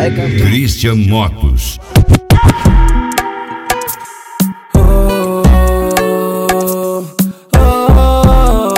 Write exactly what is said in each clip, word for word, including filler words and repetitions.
Christian Motos. Oh, oh,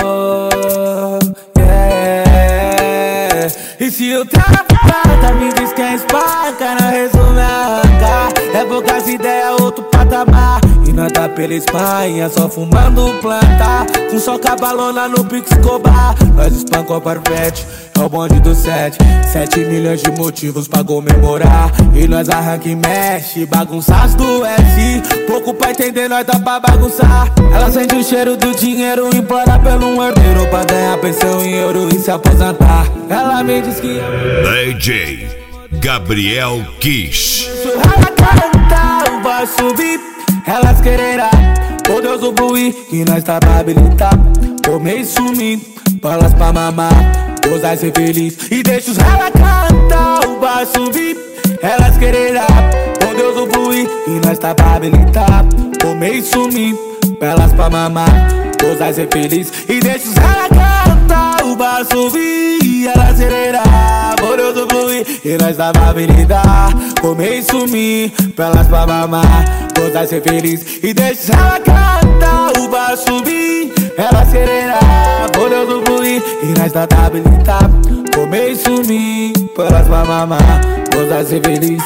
yeah. E se eu trabalhar, me diz que é espanca, não resume arrancar. É poucas ideias, outro patamar. E nós tá pela Espanha, só fumando planta, com só cabalona no Pix Escobar. Nós espancou parpete, é o bonde do sete. Sete milhões de motivos pra comemorar. E nós arranca e mexe, bagunças do S. Pouco pra entender, nós dá pra bagunçar. Ela sente o cheiro do dinheiro, implora pelo herdeiro pra ganhar pensão em euro e se aposentar. Ela me diz que D J Gabriel Kiss. ela canta, o vai subir. Elas quererá, oh Deus do bui, que nós tá pra habilitar. Tomei e sumi, balas pra mamar, gozar e ser feliz. E deixa os ela cantar, o bar subir. Elas quererá, oh Deus do bui, que nós tá pra habilitar. Tomei e sumi, balas pra mamar, gozar e ser feliz. E deixa os ela cantar, o bar subir. Elas quererá, oh Deus do bui, que nós tá pra habilitar. Comer e sumir, pelas pra mamar, gozar e ser feliz. E deixa ela cantar, o bar subir. Ela serena, por Deus do fluir. E nós tá habilitar. Comer e sumir, pelas pra mamar, gozar e ser feliz.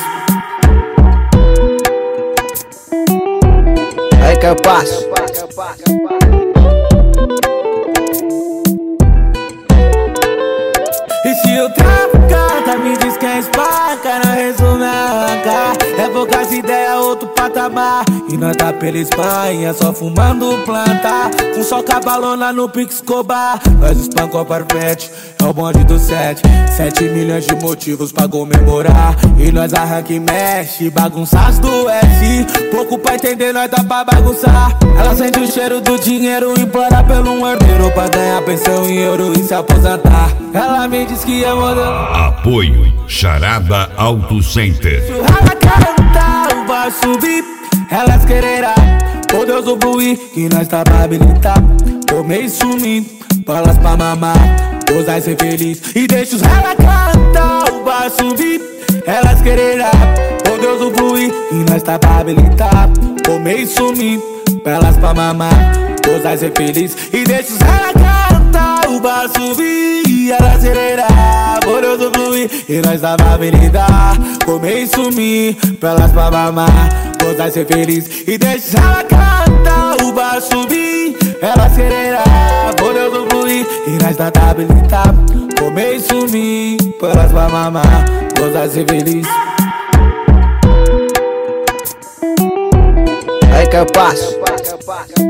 Aí que eu passo. E se eu traficar, me diz que é espanca, não resume arrancar. É poucas ideias, outro patamar. E nós tá pela Espanha, só fumando planta, com só cabalona no Pix Escobar. Nós espancou parpete, é o bonde do sete. Sete milhões de motivos pra comemorar. E nós arranca e mexe, bagunças do S. Pouco pra entender, nós dá pra bagunçar. Ela sente o cheiro do dinheiro, implora pelo herdeiro pra ganhar pensão em euro e se aposentar. Ela me diz que é modelo. Apoio Charada Auto Center. Ela canta, o vai subir. Elas quererá, oh Deus do bui, que nós tá pra habilitar. Tomei e sumi, balas pra mamar, gozar e ser feliz. E deixa os ela cantar, o vai subir. Elas quererá, oh Deus do bui, que nós tá pra habilitar. Tomei e sumi, balas pra mamar, gozar e ser feliz. E deixa os ela cantar, o vai subir. Ela serena, por Deus do fluir. E nós dá pra habilitar. Comer e sumir, pelas pra mamar, gozar e ser feliz. E deixa ela cantar, o bar subir. Ela serena, por Deus do fluir. E nós dá pra habilitar. Comer e sumir, pelas pra mamar, gozar e ser feliz. Aí que eu passo.